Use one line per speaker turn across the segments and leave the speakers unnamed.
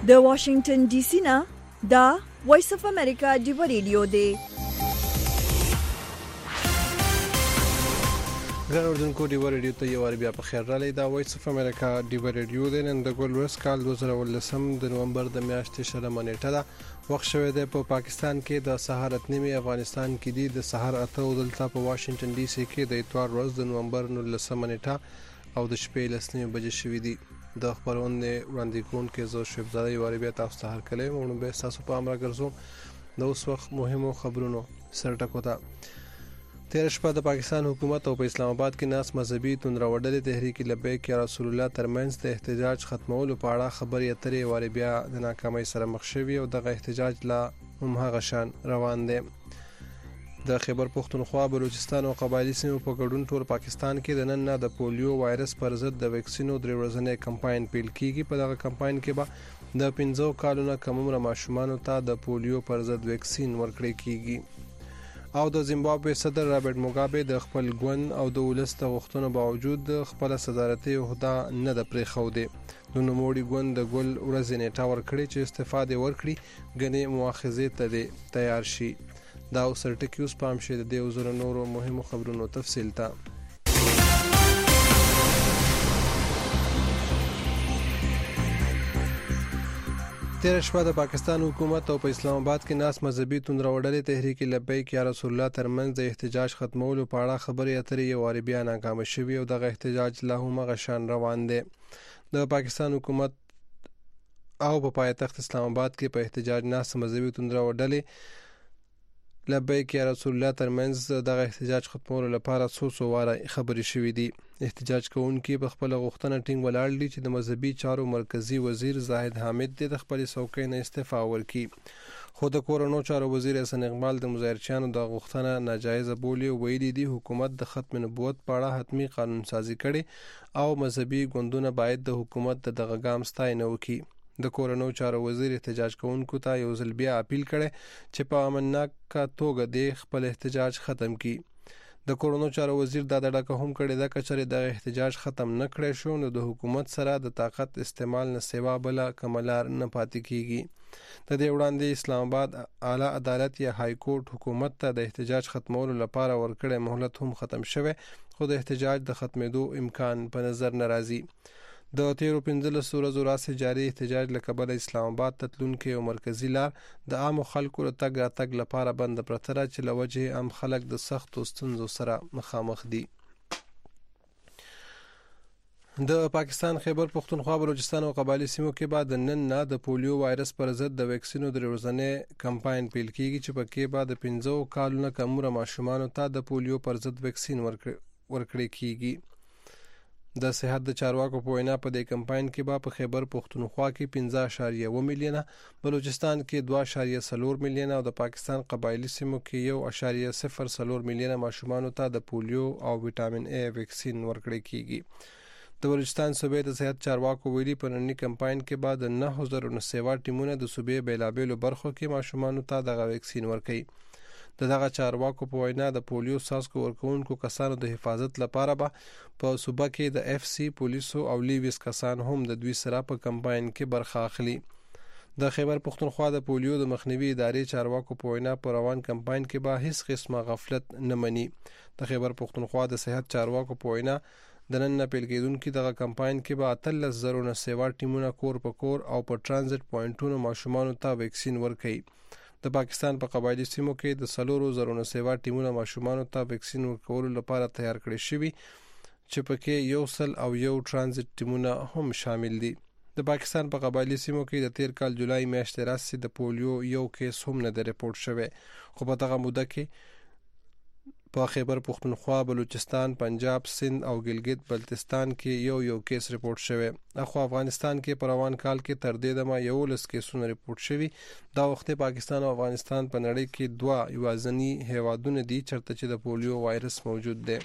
د واشنگټن ډي سي نه دا وایس اف امریکا ډیو ریډیو دی.
ګران اردوونکو ډیو ریډیو ته یو بیا په خیر رالی. دا وایس اف امریکا ډیو ریډیو دی. نن د ګل ورځ کال 2019 د نومبر د میاشتې 6 نیټه ده. وخت شوی دی په پاکستان کې د سهار 8 افغانستان کې دی د سهار 8 دلته په واشنگټن ډي سي کې د اتوار ورځ د نومبر 19 نیټه او د شپې 10 بجې شوې دي. د خبرونه وړاندې کوونکې زو شپزاده یو بیا تاسو ته هر کله مونږ به تاسو په امر ګرځوم د اوس وخت مهمو خبرونو سرټکو ته. تیر شپه د پاکستان حکومت او په اسلام آباد کې ناس مذهبي توندروړل تحریک لبیک یا رسول الله ترمنځ د احتجاج ختمولو په اړه خبرې اترې بیا د ناکامۍ سره مخ شوي او دغه احتجاج لا هم هغه شان روان دی. د خیبر پختونخوا بلوچستان او قبایلی سیمو په ګډون ټول پاکستان کې د نن نه د پولیو وایرس پر ضد د ویکسینو درې ورځنی کمپاین پیل کیږي. په دغه کمپاین کې به د 15 کالونو کم عمر ماشومانو ته د پولیو پر ضد ویکسین ورکړل کیږي. او د زیمبابوې صدر رابرټ موګابي د خپل ګوند او د ولس د غوښتنو باوجود خپل صدارتي عہده نه د پریښودي. د نوموړي ګوند د ګل ورځې نیټه ورکړي چې استفاده ورکړي غني مؤاخذه ته تیار شي. دا سرټکی اوس پام شه د دې وزر نورو مهمو خبرونو تفصیل ته. تیر شپه د پاکستان حکومت او په اسلام آباد کې ناس مذهبي توندروړل تحریک لبیک یا رسول الله ترمنځ د احتجاج ختمولو په اړه خبرې اترې یو بیا ناکام شوي او دغه احتجاج لا هم غشان روان دی. د پاکستان حکومت او په پایتخت اسلام آباد کې په احتجاج ناس مذهبي توندروړل لبیک یا رسول الله ترمنځ دغه احتجاج ختمولو لپاره څو واره خبرې شوې دي. احتجاج کوونکي په خپل غوښتنه ټینګ ولاړ دي چې د مذهبي چارو مرکزی وزیر زاهد حامد د خپل څوکۍ نه استعفا ورکړي. خو د کورونو چارو وزیر حسن اقبال د مظاهرچیانو د غوښتنه ناجایز بولی او ویلي دي حکومت د ختم نبوت په اړه حتمی قانون سازي کړي او مذهبي ګوندونه باید د حکومت دغه ګام ستاینه وکړي. د کورونو چارو وزیر احتجاج کوونکو ته یو ځل بیا اپیل کړي چې په امنناک توګه د خپل احتجاج ختم کړي. د کورونو چارو وزیر دا ډاډه هم کړی دا کچره د احتجاج ختم نه کړي شو نو د حکومت سره د طاقت استعمال نه سیوا بل کملار نه پاتې کیږي. د دې وړاندې اسلام آباد اعلی عدالت یا های کورټ حکومت ته د احتجاج ختمولو لپاره ورکړی مهلت هم ختم شوه خو د احتجاج د ختمېدو امکان په نظر نه راځي. د 15 ورځو راځي جاري احتجاج لکبل اسلام آباد تتلونکو او مرکزی لار د عام خلکو تګ راتګ لپاره بند پرتره چې لوجه عام خلک د سخت ستونزو سره مخامخ دي. د پاکستان خیبر پختونخوا بلوچستان او قبایلی سیمو کې بعد نن نه د پولیو وایرس پر ضد د ویکسینو درې ورځنی کمپاین پیل کیږي چې په کې بعد 15 کالونو کم عمر ماشومانو ته د پولیو پر ضد ویکسین ورکړل کیږي. د صحت د چارواکو په وینا په دې کمپاین کې به په خیبر پختونخوا کې 15.1 میلیونه، بلوچستان کې 2.4 میلیونه او د پاکستان قبایلی سیمو کې 1.04 میلیونه ماشومانو ته د پولیو او وټامین ای ویکسین ورکړل کیږي. د بلوچستان صوبې د صحت چارواکو ویلي په نننی کمپاین کې بعد 9000 ټیمونه د صوبې بیلابېلو برخو کې ماشومانو ته د ویکسین ورکړي. دغه چارواکو په وینا د پولیو څاڅکو ورکوونکو کسانو د حفاظت لپاره به په صوبه کې د اف سی پولیسو او لیویس کسان هم د دوی سره په کمپاین کې برخه اخلي. د خیبر پختونخوا د پولیو د مخنیوي ادارې چارواکو په وینا په روان کمپاین کې به هیڅ قسمه غفلت نه مني. د خیبر پختونخوا د صحت چارواکو په وینا د نن پیل کېدونکو دغه کمپاین کې به 13,000 نه سیوا ټیمونه کور په کور او په ترانزیت پوینټونو ماشومانو ته ویکسین ورکړي. د پاکستان په قبایلی سیمو کې د 4,000 نه سیوا ټیمونه ماشومانو ته ویکسین ورکولو لپاره تیار کړي شوي چې پکې 101 ترانزیت ټیمونه هم شامل دي. د پاکستان په قبایلی سیمو کې د تیر کال جولای میاشتې راځي د پولیو یو کیس هم نه ریپورت شوی خو په دغه موده کې په خیبر پختونخوا، بلوچستان، پنجاب، سند او ګلګت بلتستان کې یو کیس ریپورت شوی. اخو افغانستان کې په روان کال کې تر دې دمه 11 کیسونه ریپورت شوي. دا وخت پاکستان او افغانستان په نړۍ کې دوه یوازنی هیوادونه دي چرته چې د پولیو وایرس موجود دی.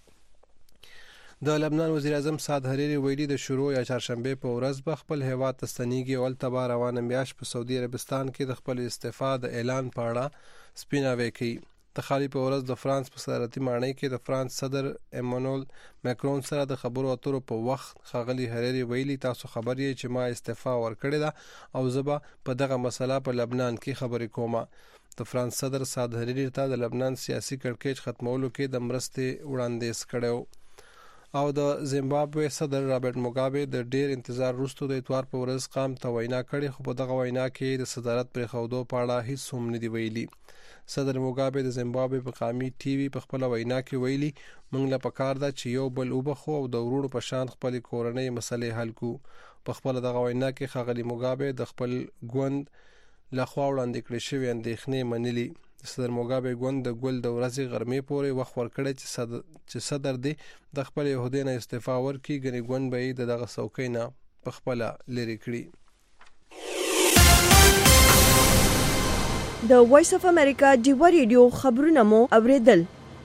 د لبنان وزیر اعظم سعد حریری ویلي د شروع یا چهارشنبه په ورځ به خپل هیواد ته ستنیږي او الته به روانه میاشت په سعودي عربستان کې د خپل استعفا د اعلان په اړه سپیناوی کوي. د خالي په ورځ د فرانس په صدارتي ماڼۍ کې د فرانس صدر ایمانوئل ماکرون سره د خبرو اترو په وخت ښاغلي هریري ویلي تاسو خبر یې چې ما استعفا ورکړې ده او زه به په دغه مسله په لبنان کې خبرې کوم. د فرانس صدر سعد حریري ته د لبنان سیاسي کړکېچ ختمولو کې د مرستې وړاندیز کړو او د زیمبابوې صدر رابرټ موګابي د ډیر انتظار وروسته د اتوار په ورځ قام ته وینا کړې خو په دغه وینا کې د صدارت پرې خودو په اړه هیڅ هم نه دی ویلي. صدر موګابي د زیمبابوې په قامي ټي وي په خپل وینا کې ویلي موږ له پکار ده چې یو بل وبخو او د ورونو په شان خپل کورنۍ مسلې حل کو. په خپل دغه وینا کې ښاغلي موګابي د خپل ګوند لخوا وړاندې کړې شوې اندېښنې منلي. صدر موګابي ګوند د ګل د ورځې غرمې پورې وخت ورکړی چې صدر دی د خپل عہدې نه استعفا ورکړي ګنې ګوند به یې دغه څوکۍ نه په خپل لري کړي.
د وایس اف امریکا ډیوا ریډیو خبرونه مو اوریدل.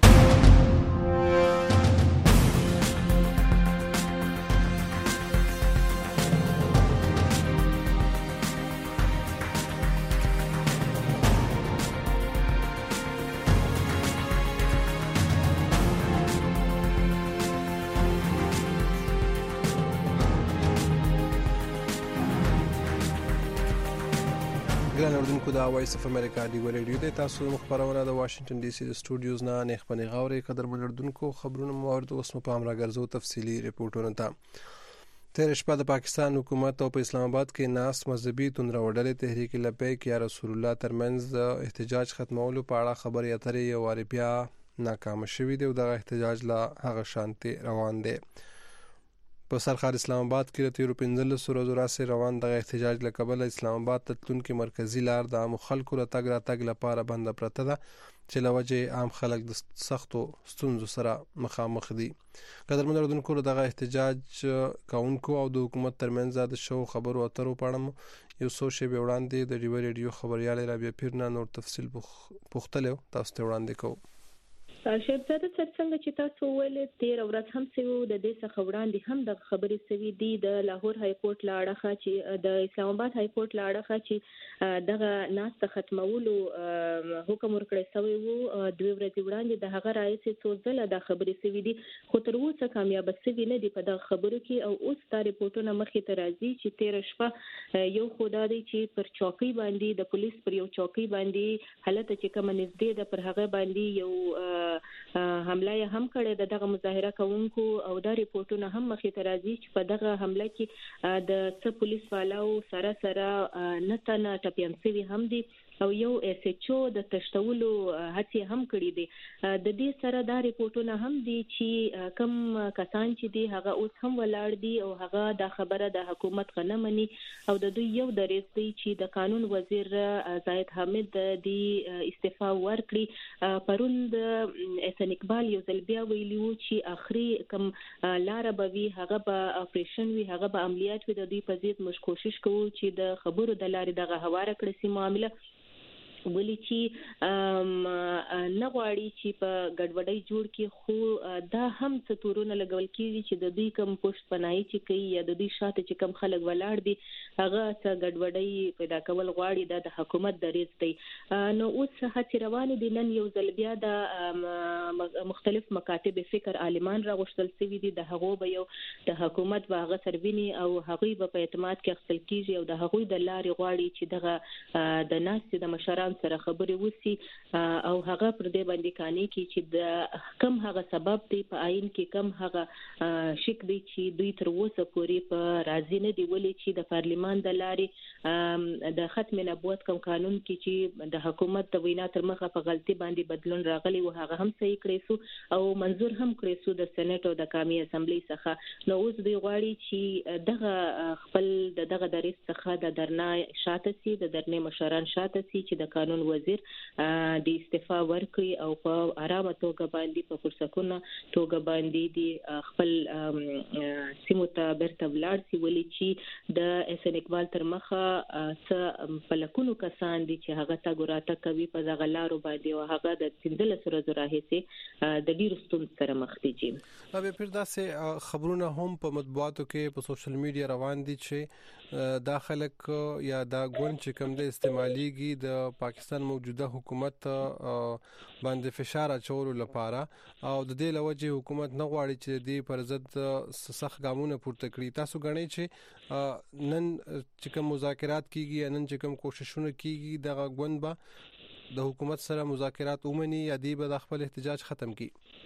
ګران اوردونکو د وایس اف امریکا ډیوا ریډیو د تاسو مخبرونه د واشنگټن ډي سي د سټوډیوز نه نخبني غوري قدر ملردونکو خبرونه موارد اوس په امر غرزو تفصيلي ریپورتونه ته. تیر شپه د پاکستان حکومت او په اسلام آباد کې ناس مذهبي توندروړلې تحریک لبیک یا رسول الله ترمنځ د احتجاج ختمولو په اړه خبرې اترې یو واری بیا ناکام شوې دي او د احتجاج لا هغه شانتي روان دي. په سرخار اسلام آباد کې د تیرو 15 ورځو راځي روان د احتجاج له کبله اسلام آباد ته تلونکي مرکزی لار د عام خلکو راتګ لپاره بنده پرته ده چې لوجه عام خلک د سختو ستونزو سره مخامخ دي. قدرمن اردوونکو دغه احتجاج کاونکو او د حکومت ترمنځ د شو خبرو اترو په اړه یو څو شی به وړاندې د ډیوا ریډیو خبريال رابعه پیرنا نور تفصیل پوښتلو تاسو ته وړاندې کوم.
شهزاده څنګه چې تاسو ویل 13 ورځ هم سوي د دې څخه وړاندې هم د خبرې سوي دي د لاهور های کورټ لاړه چې د اسلام آباد های کورټ لاړه چې دغه ناس ختمولو حکم ورکړی سوی وو 2 ورځې وړاندې د هغه رئیس څو ځله د خبرې سوي دي خو تر اوسه کامیاب سوي نه دي په دغه خبرو کې او اوس د ریپورتونو مخې ته راځي چې 13 شپه یو خدای دی چې پر چوکۍ باندې د پولیس پر یو چوکۍ باندې حالت چې کوم نږدې د پر هغه باندې یو حمله هم کړې دغه مظاهره کوونکو او دا ریپورتونه هم مخې ته راځي چې په دغه حمله کې د څه پولیس والو سره نتنه ټپيان سوي هم دي او یو اس ایچ او د تشتولو هڅه هم کړې دي. د دې سره دا ریپورتونه هم دي چې کم کسان چې دي هغه اوس هم ولاړ دي او هغه د خبره د حکومت غنمني او د دوی یو دریځ دی چې د قانون وزیر زاهد حامد دی استعفا ورکړي. پرون د احسان اقبال یو ځل بیا ویلو چې اخري کم لار به وي هغه به اپریشن وي هغه به عملیات وي د دوی په ضد موږ کوشش کوو چې د خبرو د لارې دغه هواره کړي سي معاملې ولې چې نه غواړي چې په ګډوډۍ جوړ کې خو دا هم څه تورونه لګول کیږي چې د دوی کوم پوښت پناهي چې کوي یا د دوی شاته چې کوم خلک ولاړ دي هغه څه ګډوډۍ پیدا کول غواړي د حکومت دریځ دی. نو اوس هڅې روانې دي نن یو ځل بیا د مختلف مکاتب فکر عالمان راغوښتل شوي دي د هغو به یو د حکومت واغه سروینی او هغوی به په اعتماد کې خپل کیږي او د هغوی د لارې غواړي چې دغه د ناس د مشران سره خبرې وسی او هغه پر دې باندې کانی کې چې د کم هغه سبب دی په آئین کې کم هغه شک دی چې دوی تر اوسه پورې په راضي نه دی ولې چې د پارلیمان د لارې د ختم نبوت کوم قانون کې چې د حکومت د وینا تر مخه په غلطي باندې بدلون راغلی او هغه هم صحیح کړی سو او منظور هم کړی سو د سېنات او د قومي اسمبلی څخه. نو اوس دوی غواړي چې دغه خپل دغه دریس څخه د درنا شاته سي د درنې مشران شاته سي چې د قانون وزیر د استعفا ورکړي او په آرامه توګه باندې په فرصتونو توګه باندې د خپل سیمو ته برته ولاړ سي ولې چې د احسان اقبال تر مخه څه فلکونو کسان دي چې هغه تا ګراته کوي په دغه لارو باندې او هغه د 15 ورځې راهیسې د ډیر ستونزو سره مخ دي.
به پر داسې خبرونه هم په مطبوعاتو کې په سوشل میډیا روان دي چې دا خلک یا دا ګوند چې کوم د استعماليږي د پاکستان موجوده حکومت باندې فشار اچولو لپاره او د دې لوجه حکومت نه غواړي چې د پر ضد سخت ګامونه پورته کړي. تاسو غواړئ چې نن چې کوم مذاکرات کیږي، نن چې کوم کوششونه کیږي د غوند به د حکومت سره مذاکرات ومني یا دی به د خپل احتجاج ختم کړي؟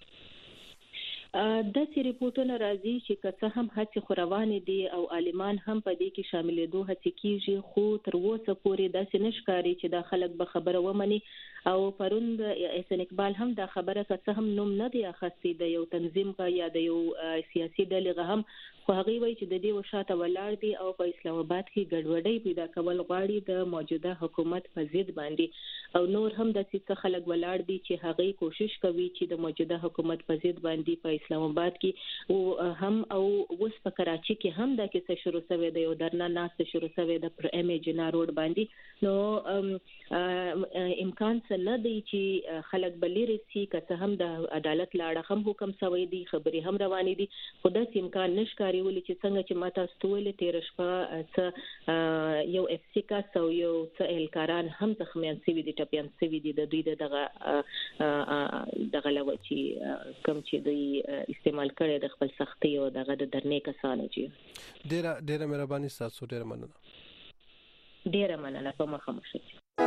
د سی ریپورتونو راځي چې که هم هڅې خوروانې دي او عالمان هم په دې کې شاملېدو هڅې کیږي، خو تر اوسه پورې داسې نشکاري چې دا خلک به خبره ومني. او پروند احسان اقبال هم دا خبره که هم نوم نه دی اخستې د یو تنظیم یا د یو سیاسي ډلې هم، خو هغه وایي چې د دې وشاته ولاړ دي او په اسلام آباد کې ګډوډۍ پیدا کول غواړي د موجوده حکومت په ضد باندې. او نور هم د څه خلک ولاړ دي چې هغه کوشش کوي چې د موجوده حکومت په ضد باندې په اسلام آباد کې او هم او اوس په کراچي کې هم د کیسه شروع شوې ده، یو درنه ناست شروع شوې ده پر ام ای جنا روډ باندې. نو امکان څه نه دی چې خلک بلیر سي که هم د عدالت لاړه هم حکم شوی دی، خبري هم روانې دي، خو د امکان نشکاري ولې چې څنګه چې ماته استول تیر شپه یو اف سی کا سو یو څه الکاران هم زخمیان سوي دي، ټپيان سوي دي د دوی دغه لوچی کوم چې دوی استعمال کړي د خپل سختي او دغه د درنې کسانو. چې
ډېره مهرباني تاسو، ډېره
مننه په مخه مشه.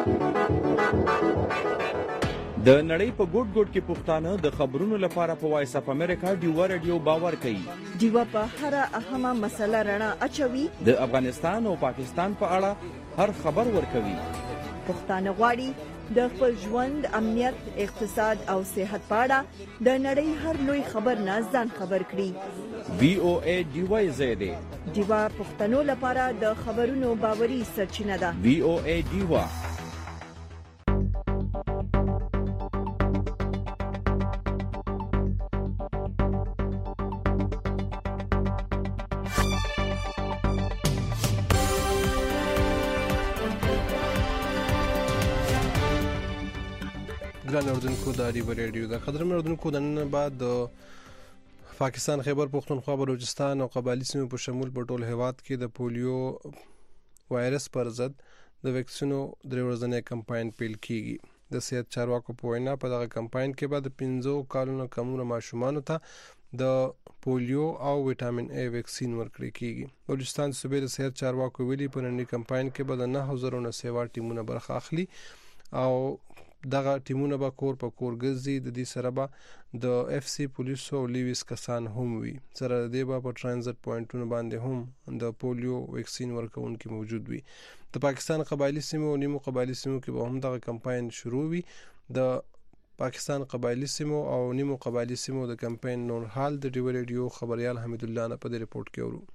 د نړۍ په ګوټ ګوټ کې پښتانه د خبرونو لپاره په وایس اف امریکا ډیوا رادیو باور کوي.
ډیوا په هر اهمه مسله رڼا اچوي،
د افغانستان او پاکستان په اړه هر خبر ورکوي.
پښتانه غواړي د خپل ژوند، امنیت، اقتصاد او صحت په اړه د نړۍ هر لوی خبر نه ځان خبر کړي.
وی او ای ډیوا زیاده
ډیوا پښتنو لپاره د خبرونو باوري سرچینه ده.
وی او ای ډیوا.
ګران اردوونکو د ډیوا رادیو د قدرمن اردوونکو د نن بعد د پاکستان خیبر پختونخوا بلوچستان او قبایلی سیمو په شمول په ټول هیواد کې د پولیو وایرس پر ضد د ویکسینو درې ورځنی کمپاین پیل کیږي. د صحت چارواکو په وینا په دغه کمپاین کې به د 15 کالونو کم عمر ماشومانو ته د پولیو او وټامین ای ویکسین ورکړل کیږي. بلوچستان صوبې د صحت چارواکو ویلي په نننی کمپاین کې به د 9000 نه سیوا ټیمونه برخه اخلي او دغه ټیمونه به کور په کور ګرځي. د دې سره به د اف سی پولیسو او لیویس کسان هم وي، سره د دې به په ټرانزیت پوینټونو باندې هم د پولیو ویکسین ورکوونکي موجود وي. د پاکستان قبایلی سیمو او نیمو قبایلی سیمو کې به هم دغه کمپاین شروع وي. د پاکستان قبایلی سیمو او نیمو قبایلی سیمو د کمپاین نور حال د ډیوا رادیو خبريال حمید الله نه په دې رپورت کې ورو.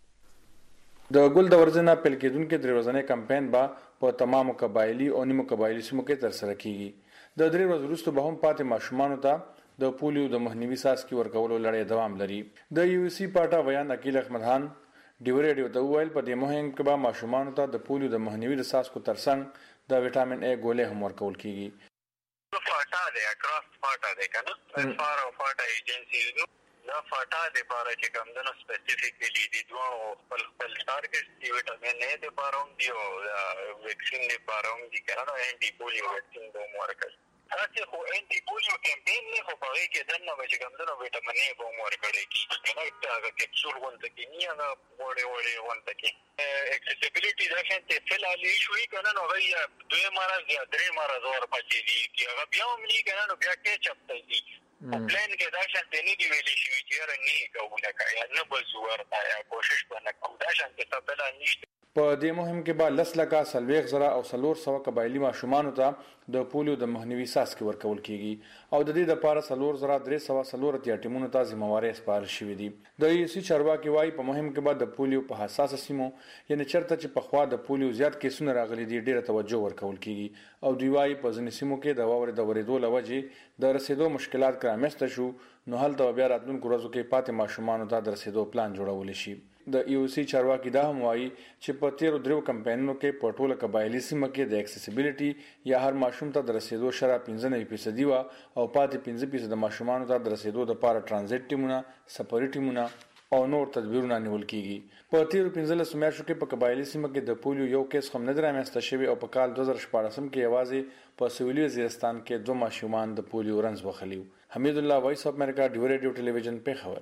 د ګل د ورځې نه پیل کېدونکې درې ورځنی کمپاین به په تمامو قبایلی او نیمو قبایلی سیمو کې ترسره کیږي. د درې ورځې وروسته به هم پاتې ماشومانو ته د پولیو د مخنیوي څاڅکي ورکولو لړۍ دوام لري. د یو سی پاټا ویان عقیل احمد خان ډیوا رادیو ته وویل په دې مهم کې به ماشومانو ته د پولیو د مخنیوي د څاڅکو ترڅنګ د وټامین ای ګولې هم ورکول کیږي.
فاټا دی اکراس فاټا دی کنه فار او فاټا ایجنسی دا فاټا د لپاره چې کوم دنو سپیسیفیکلی دي دوه خپل ټارګټ دی وټامین ای د لپاره هم دی او ویکسین د لپاره هم دي کنه انټي پولیو ویکسین به ورکړي. تاسو خو انټي پولیو کمپاین نه خو په کې دنه چې کوم دنو وټامین ای به ورکړي کی کنه دا کپسول ونته کې نه هغه وړي ونته کې اکسیسیبিলিټی دا شانته فلالي شوې کنه نو غي دوه مرز یا درې مرز ور پاتې دي چې هغه بیا هم نه کنه نو بیا کې چپته دي پلان کې دا شانته نه دی ویلې شوې چې رنګي کوله کای نه بزور دا کوشش کنه کوم دا شانته څه بل نشته.
په دې مهم کې به 10 لکه سلويخ زرا او 400 قبایلی ماشومان ته د پولیو د مخنیوي څاڅکي ورکول کیږي او د دې لپاره 4 زرا 300 ټیمونو ته ذمہواری سپارل شوې دي. د یو سی چارواکي وايي په مهم کې به د پولیو په حساسه سیمو یعنی چرته چې په خوا د پولیو زیات کیسونه راغلي دي ډیره توجه ورکول کیږي او دوی وايي په ځینې سیمو کې د واورې د ورېدو لوجې د رسیدو مشکلات کرامسته شو نو هلته بیا راتلونکو ورځو کې پاتې ماشومان ته د رسیدو پلان جوړول شي. د یو سی چارواکي دا هم وایي چې په تیرو درو کمپاینونو کې په ټوله قبایلی سیمه کې د اکسیسیبিলিټي یا هر ماشوم ته د رسیدو شرط 15% وا او پاتې 15% د ماشومان ته د رسیدو د لپاره ترانزیت ټیمونه، سفري ټیمونه او نور تدبیرونه نیول کیږي. په تیر 15 میاشتو کې په قبایلی سیمه کې د پولیو یو کیس هم نه درامسته شوی او په کال 2014 کې یوازې په سویلي وزیرستان کې 2 ماشومان د پولیو رنځ وخلیو. حمید الله، وایس اف امریکا، ډیو ریډیو ټلویزیون پیښور.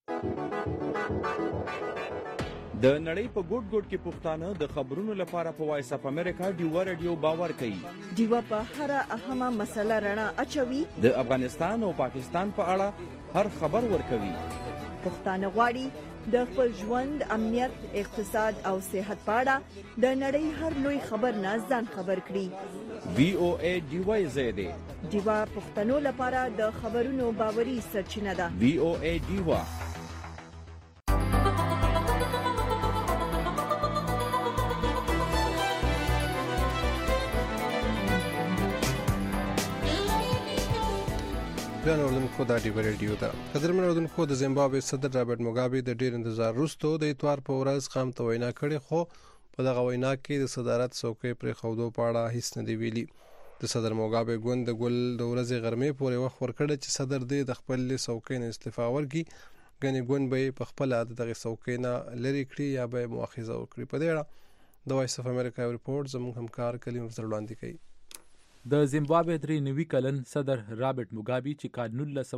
د نړۍ په ګوټ ګوټ کې پښتانه د خبرونو لپاره په وایس اف امریکا ډیو ریډیو باور کوي.
ډیو په هر اهمه مسله رڼا اچوي.
د افغانستان او پاکستان په اړه هر خبر ورکوي.
پښتانه غواړي د خپل ژوند، امنیت، اقتصاد او صحت په اړه د نړۍ هر لوی خبر نه ځان خبر کړي.
VOA ډیو زید
ډیو پښتنو لپاره د خبرونو باوري سرچینه ده.
VOA ډیو.
بیا اوردونکو دا ډیو ریډیو ده. قدرمن اوردونکو، د زیمبابوې صدر رابرټ موګابي د ډیر انتظار وروسته د اتوار په ورځ قام ته وینا کړې، خو په دغه وینا کې د صدارت څوکۍ پرې خودو په اړه هیڅ نه دی ویلي. د صدر موګابي ګوند د ګل د ورځې غرمې پورې وخت ورکړ چې صدر دې د خپل څوکۍ نه استعفا ورکړي، غني ګوند به په خپل د دغه څوکۍ نه لری کړی یا به مؤاخذه وکړي. په دې اړه د وایس اف امریکا ریپورت زموږ همکار کلیم ورته وړاندې کوي.
د زیمبابوې 93 کلن صدر رابرټ موګابي چې کال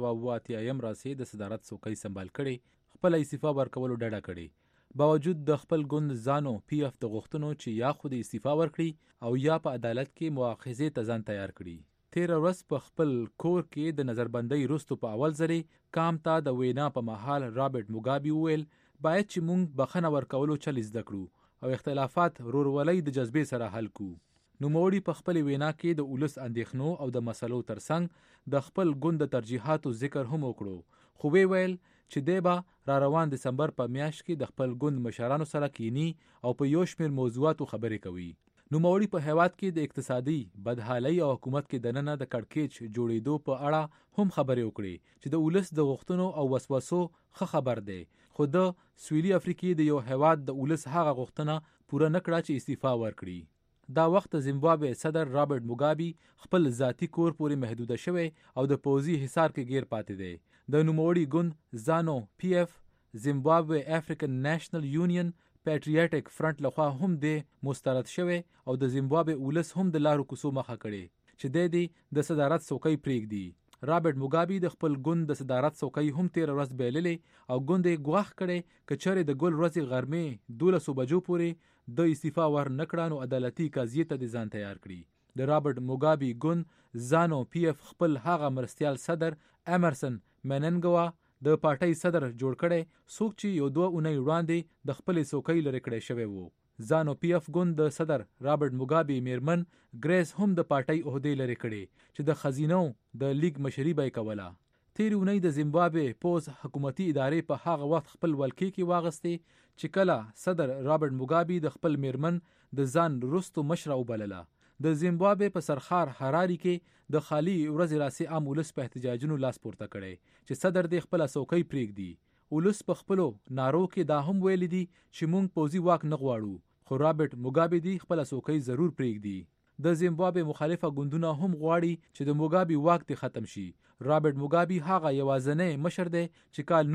1988 راسي د صدارت څوکۍ سمبال کړي، خپل استعفا ورکولو ډډه کړي، باوجود د خپل ګوند زانو PF د غوښتنو چې یا خود استعفا ورکړي او یا په عدالت کې مؤاخذې ته ځان تیار کړي. تیر ورځ په خپل کور کې د نظربندۍ وروسته په اول ځل کام ته د وینا په مهال رابرټ موګابي وویل باید چې موږ بخښنه ورکولو چل زده کړو او اختلافات ورورولۍ د جذبې سره حل کړو. نوموړي په خپل وینا کې د ولس اندېښنو او د مسلو ترڅنګ د خپل ګوند د ترجیحاتو ذکر هم وکړو، خو ویل چې دی به را روان دسمبر په میاشت کې د خپل ګوند مشرانو سره کینی او په یو شمېر موضوعاتو خبرې کوي. نوموړي په هیواد کې د اقتصادي بدحالۍ او حکومت کې دننه د کړکېچ جوړېدو په اړه هم خبرې وکړي چې د ولس د غوښتنو او وسوسو ښه خبر دی، خو د سویلي افریقې د یو هیواد د ولس هغه غوښتنه پوره نه کړه چې استعفا ورکړي. دا وخت زیمبابوې صدر رابرټ موګابي خپل ذاتی کور پورې محدوده شوی او د پوځي حصار کې گیر پاتې دی. د نوموړي ګوند زانو PF زیمبابوې افریقن نېشنل یونین پیټریاټک فرنٹ لخوا هم دی مسترد شوی او د زیمبابوې ولس هم د لارو کوڅو مخه کړي چې د صدارت څوکۍ پرېږدي. رابرټ موګابي د خپل ګوند د صدارت څوکۍ هم تیر ورځ بایللې او ګوند یې ګواښ کړی که چېرې د ګل ورځې غرمې 12 بجو پورې د استعفا ور نکړه نو عدالتي قضیې ته د ځان تیار کړي. د رابرټ موګابي ګوند زانو PF خپل هغه مرستیال صدر امرسن مننګوا د پارټۍ صدر جوړ کړي، څوک چې یو 2 اونۍ وړاندې د خپل څوکۍ لري کړی شوی وو. زانو PF ګوند د صدر رابرټ موګابي میرمن ګریس هم د پارټۍ عہدې لري کړي چې د خزینو د لیگ مشري به کوله. تیر اونۍ د زیمبابوې پوز حکومتي ادارې په هغه وخت خپل ولکې کې واغستې چې کله صدر رابرټ موګابي د خپل میرمن د ځان وروستو مشره وبلله. د زیمبابوې په سرخار حراري کې د خالی ورځې راسي عام ولس په احتجاجونو لاس پورته کړي چې صدر د خپل څوکۍ پرېږدي. ولس په خپلو نارو کې دا هم ویل دي چې موږ پوځي واک نه غواړو، خو رابرټ موګابي دی خپل څوکۍ ضرور پرېږدي. د زیمبابوې مخالفه ګوندونه هم غواړي چې د موګابي واک ته ختم شي. رابرټ موګابي هغه یوازینی مشر دی چې کال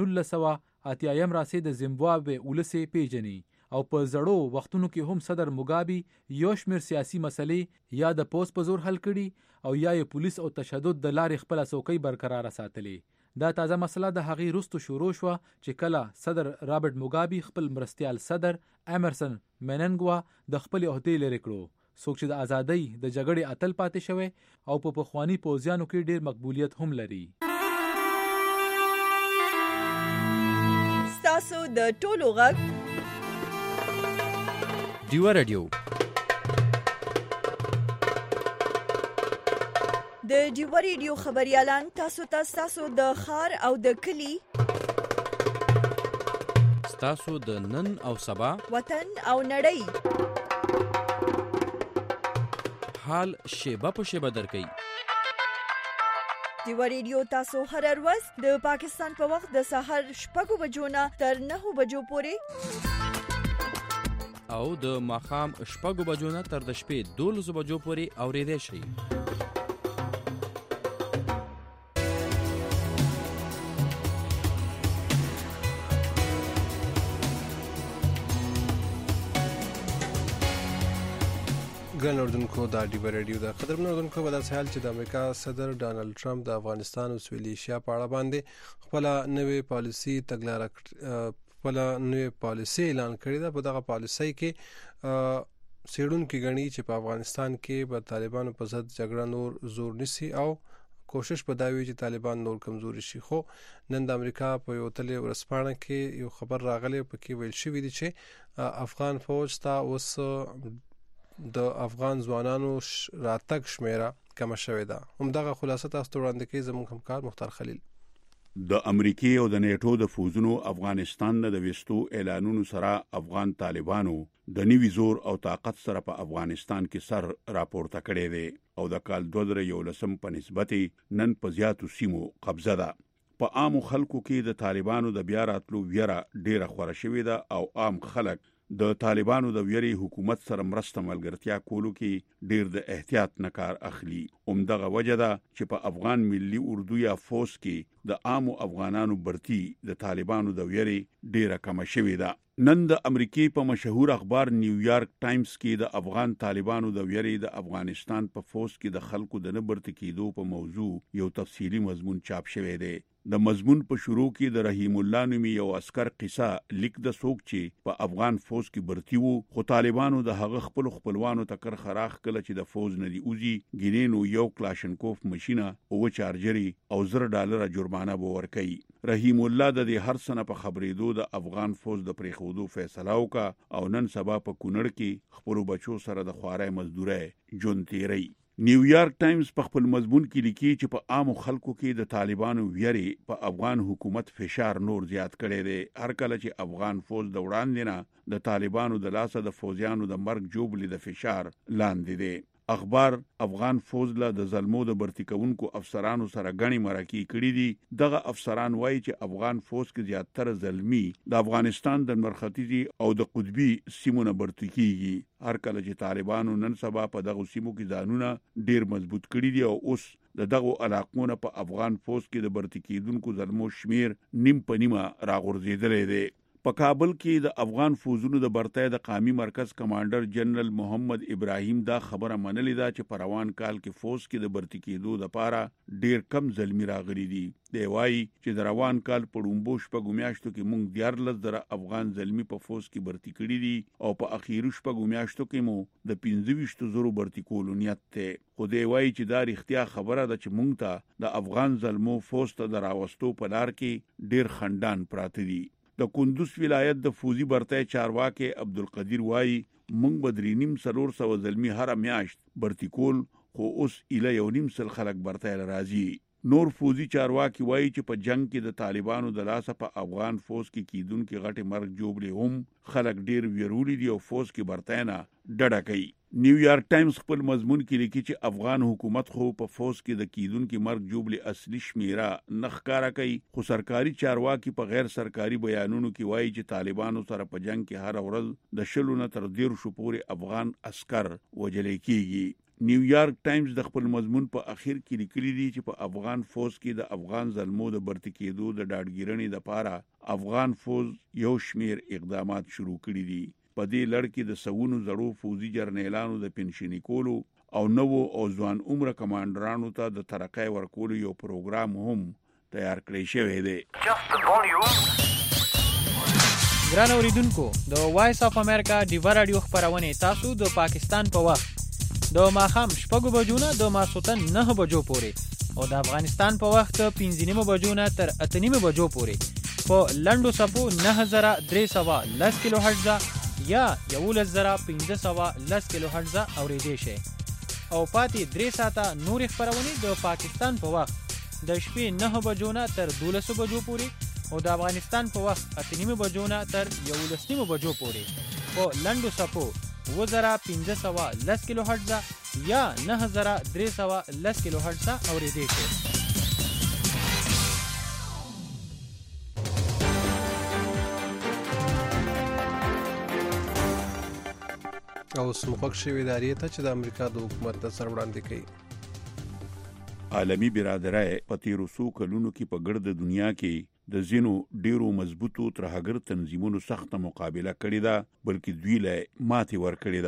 1988 راسي د زیمبابوې ولس پیژني او په زړو وختونو کې هم صدر موګابي یو شمېر سیاسي مسلې یا د پوس په زور حل کړي او یا یې پولیس او تشدد د لارې خپل څوکۍ برقرار ساتلې. دا تازه مسله د هغې وروسته شروع شوه چې کله صدر رابرټ موګابي خپل مرستیال صدر امرسن مننګوا د خپل عہدې لرې کړو، څوک چې د ازادۍ د جګړې اتل پاتې شوی او په پخواني پوځیانو کې ډیر مقبولیت هم لري.
ستاسو د ټولو غږ
ډیو ریډیو.
د ډیو ریډیو خبريالان تاسو د خار او د کلی،
تاسو د نن او سبا
وطن او نړۍ
حال شیبه په شیبه درکې.
ډیو ریډیو تاسو هر ورځ د پاکستان په وخت د سحر 6 بجو نه تر 9 بجو پورې
او د ماښام 6 بجو نه تر د شپې 12 بجو پورې اورېدای شئ.
ګران اردوونکو دا ډیبر ریډیو د قدرمن اردوونکو په داسې حال چې د امریکا صدر ډانلډ ټرمپ د افغانستان او سویلي ایشیا په اړه باندې خپل نوې پالیسي اعلان کړې ده. په دغه پالیسي کې سیډونکو غني چې په افغانستان کې به طالبانو په ضد جګړه نور زور نسی او کوشش په دا وی چې طالبان نور کمزوري شي. خو نن د امریکا په یو تل ورسپانه کې یو خبر راغلی په کې ویل شوی دی چې افغان فوج ته اوس د افغان ځوانانو راتګ شمیره کم شوې ده. همدغه خلاصه تاسو ته وړاندې کوي زموږ همکار مختار خلیل.
د امریکای او د نیټو د فوجونو افغانستان د وستو اعلانونو سره افغان طالبانو د نوي زور او طاقت سره په افغانستان کې سر راپورته کړی دی او د کال 2011 په نسبت نن په زیاتو سیمو قبضه ده. په عام خلکو کې د طالبانو د بیا راتلو ویره ډیره خوره شوې ده او عام خلک د طالبانو د ویری حکومت سره مرسته ملګرتیا کولو کې ډیر د احتیاط نه کار اخلي. همدغه وجه ده چې په افغان ملي اردو یا فوج کې د عام افغانانو برتی د طالبانو د ویری ډیره کم شوې ده. نن د امریکای په مشهور اخبار نیویارک ټایمز کې د افغان طالبانو د ویری د افغانستان په فوج کې د خلکو د نه برتی کېدو په موضوع یو تفصیلی مضمون چاپ شوی دی. د مضمون په شروع کې د رحیم الله نومي یو عسكر قصه لیک د څوک چې په افغان فوج کې برتی وو خو طالبانو د هغه خپلوانو تکر خراخ کله چې د فوج نه دی اوزي ګینینو یو کلاشنکوف ماشينه او چارجري او $0 جرمانه به ورکړي. رحیم الله د دې هر سنه په خبرېدو د افغان فوج د پریخودو فیصله وکړه او نن سبا په کونړ کې خپل بچو سره د خوارای مزدوري جون تیری. نیویارک ټایمز په خپل مضمون کې لیکي چې په عام خلکو کې د طالبانو ویری په افغان حکومت فشار نور زیات کړي دي. هر کله چې افغان فوج د وړاندې نه د طالبانو د لاسه د فوجیانو د مرګ جوبلې د فشار لاندې دي. اخبار افغان فوج له د ظلمو د برتی کوونکو افسرانو سره غني مرکه کړي دي. دغه افسران وایي چې افغان فوج کې زیاتره ظلمي د افغانستان د مرختي او د قطبي سیمونه برتی کیږي. هر کله چې طالبانو نن سبا په دغه سیمو کې ځانونه ډیر مضبوط کړي دي او اوس د دغه علاقونو په افغان فوج کې د برتی کېدونکو ظلمو شمیر نیم په نیمه راغورځېدلی دی. په کابل کې د افغان فوجونو د برتای د قومي مرکز کمانډر جنرال محمد ابراهیم دا خبره منلې ده چې په روان کال کې فوج کې د برتی کېدو لپاره ډیر کم ظلمي راغلي دي. دی وایي چې د روان کال په لومبو شپږو میاشتو کې موږ 14,000 افغان ظلمي په فوج کې برتی کړي دي او په اخیرو شپږو میاشتو کې مو د 25,000 برتی کولو نیت ته. خو دی وایي چې دا رښتیا خبره ده چې موږ ته د افغان ظلمو فوج ته د راوستو په لار کې ډیر خندان پراته دي. د کندوز ولایت د فوزي برتای چارواکي عبدالقدیر وایي موږ بدرینیم 400 ظلمي هر میاشت برتی کول خو اوس اله یو نیم سل خلک برتای راځي. نور فوزي چارواکي وایي چې په جنگ کې د طالبانو د لاسه په افغان فوج کې کیدونکو غټي مرګ جوړلې هم خلک ډیر ویرولي دي او فوج کې برتاینه ډډه کوي. نیویارک ټایمز خپل مضمون کې لیکي چې افغان حکومت خو په فوج کې د کیدونکو مرګ جوړلې اصلي شمیره نخکارا کوي خو سرکاري چارواکي په غیر سرکاري بیانونو کې وایي چې طالبانو سره په جنگ کې هر ورځ د 10 نه تر 13 پورې افغان عسكر وژل کیږي. نیویارک ټایمز د خپل مضمون په اخر کې لیکلي دي چې په افغان فوج کې د افغان ظلمو د برتی کېدو د ډاډګیرنې لپاره افغان فوج یو شمیر اقدامات شروع کړي دي. په دې لړ کې د سونو زړو فوجي جرنیلانو د پنشنی کولو او نوو او ځوان عمر کمانډرانو ته د ترقۍ ورکولو یو پروګرام هم تیار کړی شوی دی.
ګران اوریدونکو د وایس اف امریکا ډیوا رادیو خبرونه تاسو د پاکستان په وخت د ماخام 6 بجو نه د ماسوتن 9 بجو پورې او د افغانستان په وخت 5:30 بجو نه تر 8:30 بجو پورې په لندو صفو 9310 کیلو هرتز یا 11510 کیلو هرتز اوریدي شي او پاتې 3 ساعته نور خبرونه د پاکستان په وخت د شپې 9 بجو نه تر 12 بجو پورې او د افغانستان په وخت 8:30 بجو نه تر 11:30 بجو پورې په لندو صفو 1510 کیلو هرتز یا 9310 کیلو هرتز اوریدي شي.
او سموخک شوی ادارې ته چې د امریکا د حکومت د سر وړاندې کوي.
عالمی برادرۍ په تیرو څو کلونو کې په ګرد دنیا کې د زینو ډیرو مضبوطو ترهګر تنظیمونو سخت مقابله کړې ده بلکې دوی له ماتې ور کړې ده.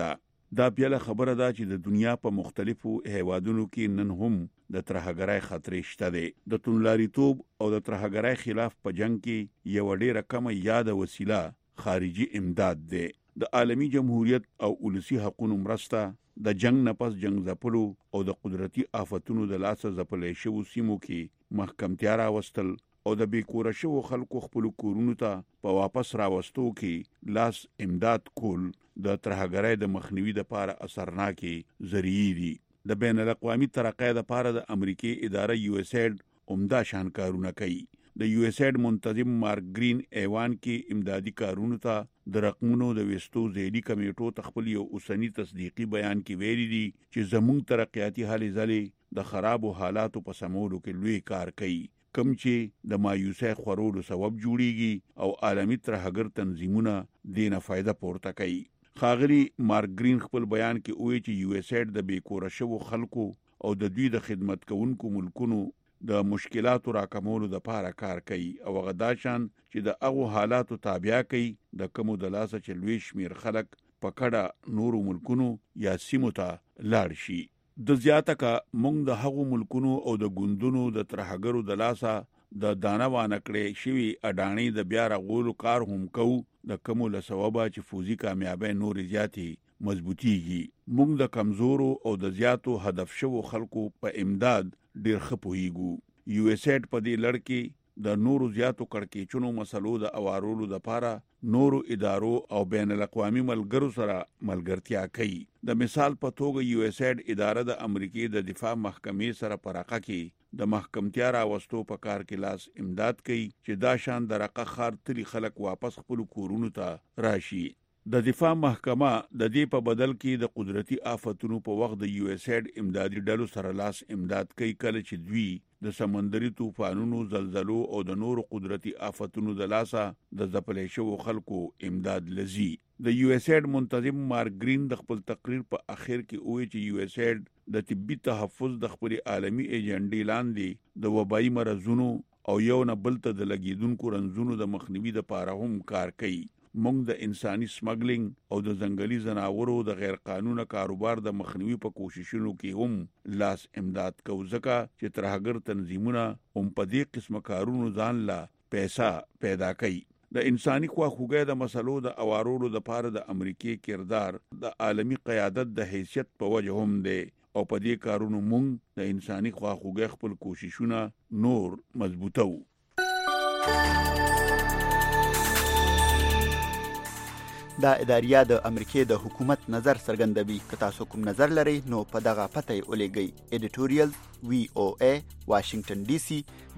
دا بیل خبره ده چې د دنیا په مختلفو هیوادونو کې نن هم د ترهګرۍ خطرې شته دي. د توندلاریتوب او د ترهګرۍ خلاف په جنگ کې یو ډېره کمه یاد وسیله خارجي امداد دی. د عالمی جمهوریت او ولسی حقوقو مرسته د جنگ نه پس جنگ ځپلو او د قدرتي آفتونو د لاسه ځپلې شوو سیمو کې محکمتیا راوستل او د بیکوره شوو خلکو خپل کورونو ته په واپس راوستو کې لاس امداد کول د ترهګرۍ د مخنیوي لپاره اثرناکي ذریعہ دي. د بین الاقوامي ترقۍ لپاره د امریکای اداره USAID عمده شان کارونه کوي. د USAID منتظم مارک گرین ایوان کې امدادي کارونو ته د رقمونو د وستو ځېلي کمیټو تخپل یو اوسنی تصدیقي بیان کې ویلي دي چې زموږ ترقیاتي هلې ځلې د خرابو حالاتو په سمولو کې لوی کار کوي، کم چې د مایوسۍ خورولو سبب جوړیږي او عالمی ترهګر تنظیمونه دینه فائدہ پورته کوي. خاغلی مارک گرین خپل بیان کې وایي چې USAID د بیکوره شوو خلکو او د دوی د خدمت کوونکو ملکونو د مشکلاتو راکمولو د پاره کار کوي او غداشان چې د هغو حالاتو تابع کوي د کومو د لاسه چې لوی شمیر خلک په کډه نورو ملکونو یا سیمو ته لاړ شي. د زیاته کا مونږ د هغو ملکونو او د ګوندونو د ترهګرو د لاسه د دانوانه کړې شوی اډانی د بیا رغولو کار هم کوو د کومو له سببه چې فوزي کامیابی نور زیاتی مضبوطیږي. مونږ د کمزورو او د زیاتو هدف شوو خلکو په امداد ډیر خپويګو. USAID په دې لړ کې د نورو زیاتو کړکېچونو مسلو د اوارولو لپاره نورو ادارو او بین الاقوامي ملګرو سره ملګرتیا کوي. د مثال په توګه USAID اداره د امریکای د دفاع محکمې سره پراقه کې د محکمتیا راوستو په کار کې لاس امداد کوي چې دا شان درقه خار تلی خلک واپس خپل کورونو ته راشي. د دفاع محکمه د دې په بدل کې د قدرتي آفتونو په وخت د USAID امدادي ډلو سره لاس امداد کوي کله چې دوی د سمندري طوفانونو، زلزلو او د نورو قدرتي آفتونو د لاسه د ځپلې شوو خلکو امداد لزي. د USAID منتظم مارک گرین د خپل تقریر په اخر کې وایي چې USAID د طبي تحفظ د خپل عالمي ایجنډې لاندې د وبایي مرزونو او یو نه بل ته د لګیدونکو رنځونو د مخنیوي لپاره هم کار کوي. مونږ د انساني سمګلینګ او د ځنګلي ځناورو د غیر قانوني کاروبار د مخنیوي په کوششونو کې هم لاس امداد کوو ځکه چې ترهګر تنظیمونه هم په دې قسمه کارونو ځان لا پیسې پیدا کوي. د انساني خواخوږۍ د مسلو د اوارولو لپاره د امریکای کردار د عالمی قیادت د حیثیت په وجه هم دی او په دې کارونو مونږ د انساني خواخوږۍ خپل کوششونه نور مضبوطو.
دا اداریه د امریکای د حکومت نظر څرګندوي. که تاسو کوم نظر لرئ نو په دغه پته یې ولېږئ. ایډیټوریال VOA واشنگټن DC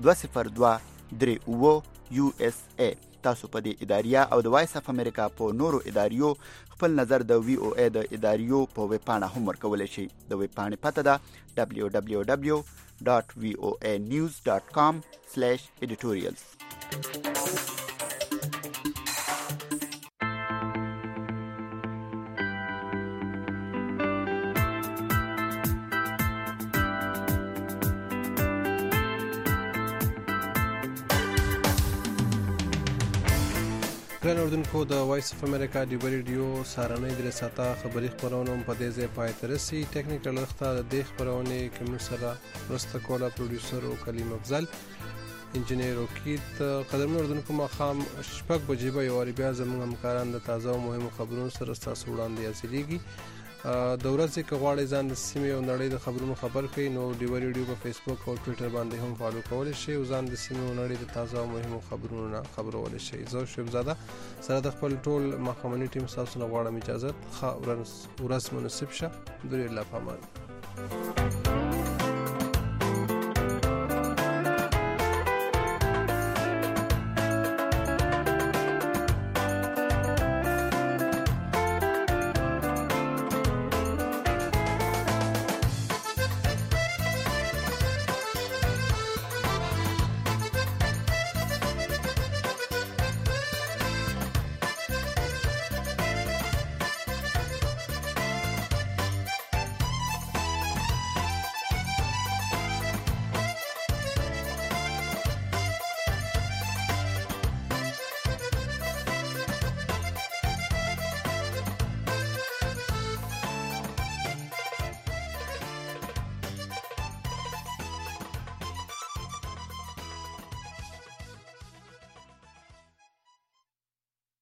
20238 USA. تاسو په دې اداریه او د وایس اف امریکا په نورو اداریو خپل نظر د VOA د اداریو په ویب پاڼه هم ورکولی شئ. د ویب پاڼې پته ده www.voanews.com/editorials.
ګران اوردونکو د وایس اف امریکا دی ریډیو سارنۍ درې ساته خبري خبرونه په دې ځای پای ته رسي. ټیکنیکل اخته د دې خبرونه کې موږ سره مرسته کوله پروډوسر او کلیم افضل، انجینیر او کیت. قدرمن اوردونکو مخام شپږ بجې به یو بیا زموږ همکاران د تازه او مهمو خبرونو سره تاسو وړاندې حاصلېږي. د ورځې که غواړئ ځان د سیمې او نړۍ د خبرونو خبر کړئ نو ډیو ریډیو په فیسبوک او ټویټر باندې هم فالو کولی شئ او ځان د سیمې او نړۍ د تازه او مهمو خبرونو نه خبرولی شئ. زه شعیب زاده سره د خپل ټول ماښامني ټیم تاسو نه غواړم اجازت. ښه ورځ مناسب شه. درې الله په امان.